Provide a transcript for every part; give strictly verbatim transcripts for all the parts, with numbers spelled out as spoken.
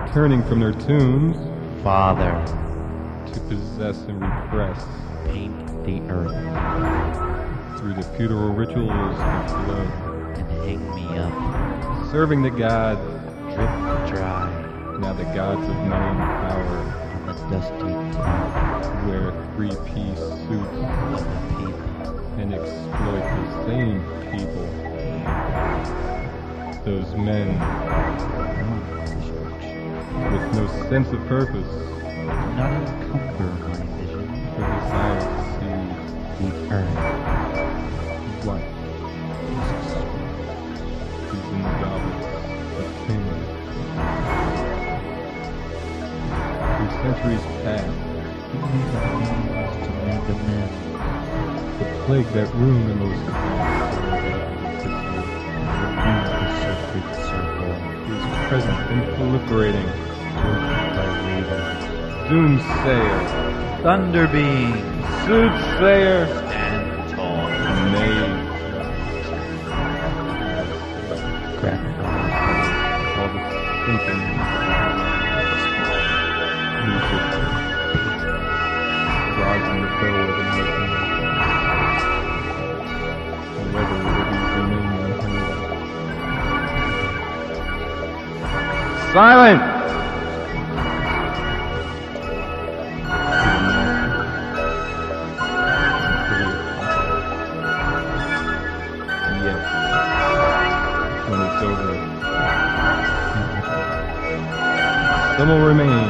returning from their tombs. Father, to possess and repress. paint the earth Through the funeral rituals of blood. and hang me up. Serving the gods. Drip dry Now the gods of money and power on the dusty top wear three-piece suits of the people. and exploit the same people. Those men with no sense of purpose Not encumber my vision. or desire to see The earth what is in the goblets of kings. Through centuries past, to make amends. the plague that ruined the most of The sacred circle is present and proliferating. by raiders. Doomsayer, Thunder beams Soothsayer, stand tall. Knave, Grandfather, all the symphonies, music, rising the bow of the lightning. However, it is remain unheard. Silent! Yes. When it's over, some will remain.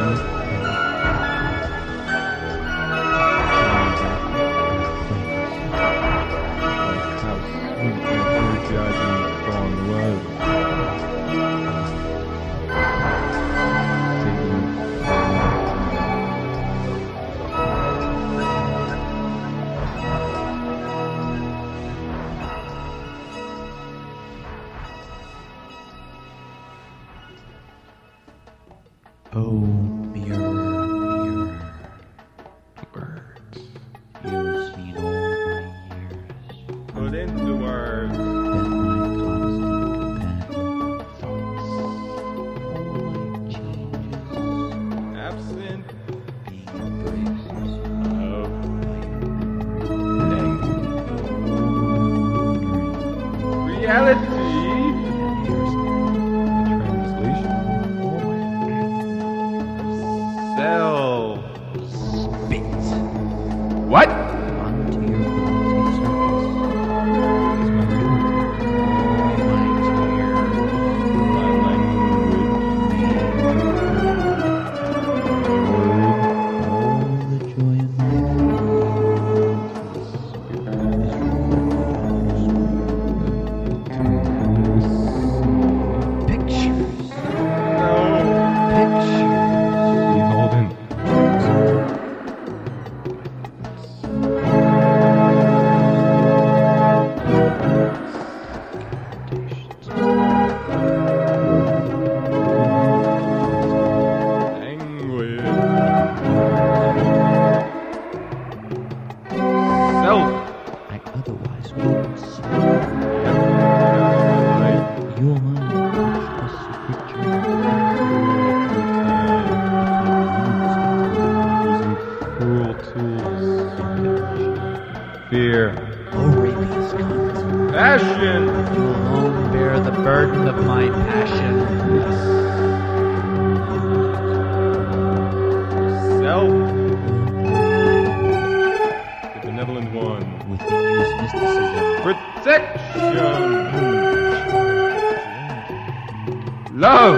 How sweet and energizing the song was. Singing oh, mirror, mirror, words. you've seen all my years. Put into words. Been my constant companion. Thoughts. All life changes, Absent being embraced of by your memory. reality. Years Translation. Cell. spit What? onto your gauzy surface. Is my reality. All my tears My language. all the joy in life. Pictures, No. pictures. Beholden. Language. Self. I otherwise wouldn't see. Like You alone touch the secret journey using cruel tools. Fear. Aurelius comes. Passion. You alone bear the burden of my passion. Self. The benevolent one. Within you is mysticism. Protection. Love.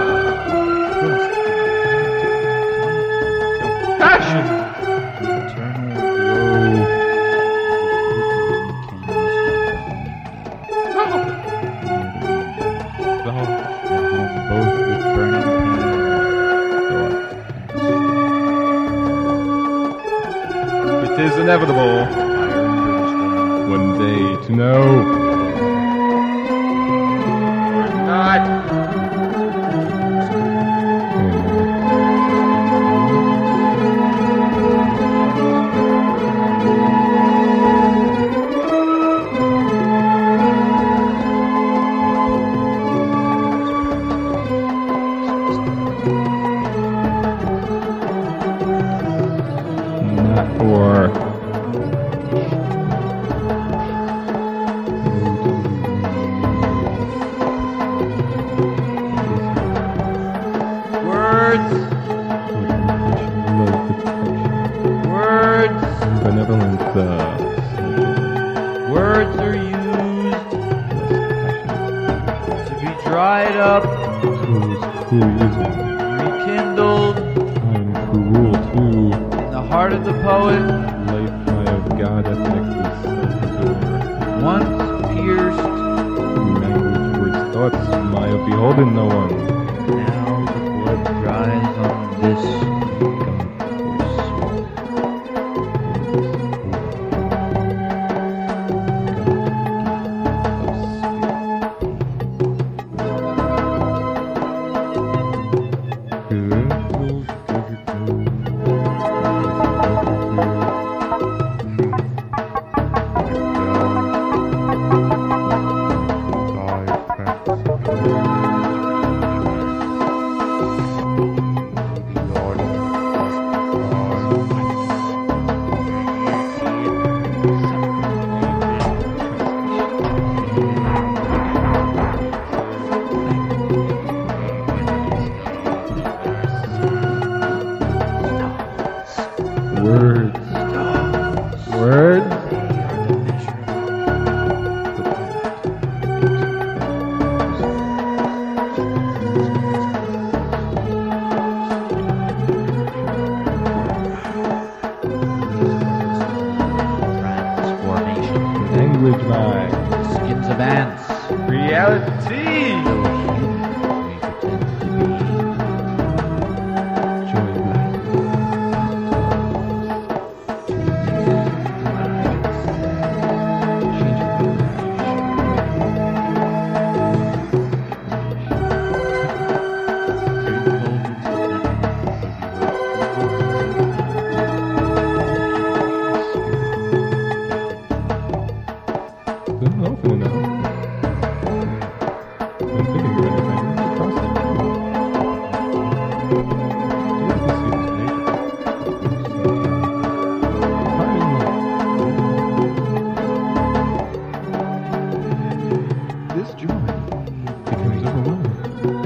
Compassion. Eternal glow. Love. Love. Both with burning pain, It is inevitable one day to know. Or not. Words. Love protection. Words. Benevolence. Uh, Words are used to be dried up, Who's cool rekindled I'm cruel too. in the heart of the poet. Life my of God ethnic is Once pierced, language words thoughts my of beholden no one. now the blood dries on this Words. Words. transformation. Language my Skins of ants. reality. Joy Good opening now. I'm thinking of anything. Across the room. Do you have to see this paper? Time This joy becomes overwhelming.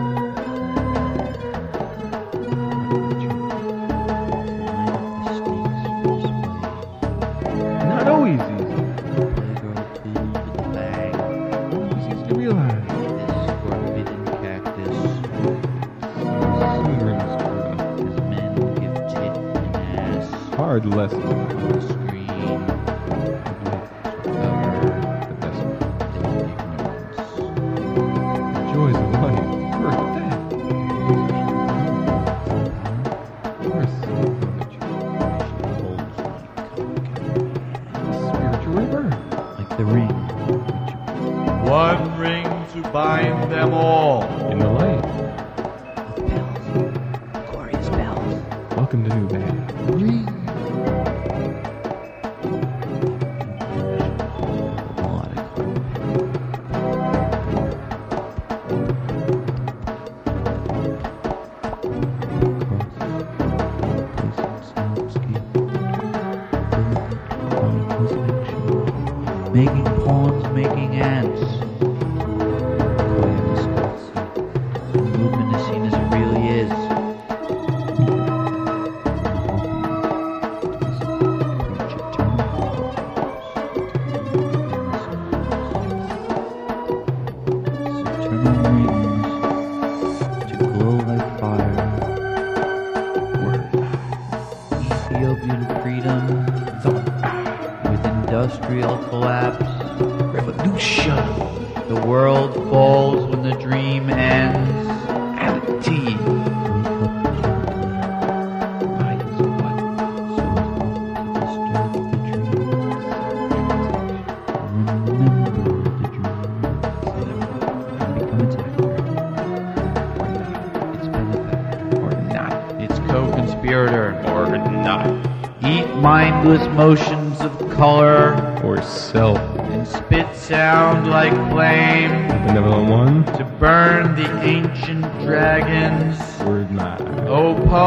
Not always easy. Always easy to realize. Hard lesson. The best joys of life. Birth, death. Birth, spiritual rebirth. Like the ring. One ring to bind them all. In the light. Bells. Glorious bells. Welcome to New Bay. Making poems, making ants. The movement is seen as it really is. Eternal rings to glow like fire. Word. Ethiopian freedom. With industrial collapse, revolution. The world falls when the dream ends. And the tea. Light is what? So as not to disturb the dreams. Remember the dreams. And become its actor. Or not. Its benefactor. Or not. Its co-conspirator. Or not. Eat mindless motions of color Or self. and spit sound like flame Benevolent one. to burn the ancient dragons. Word my. O poet.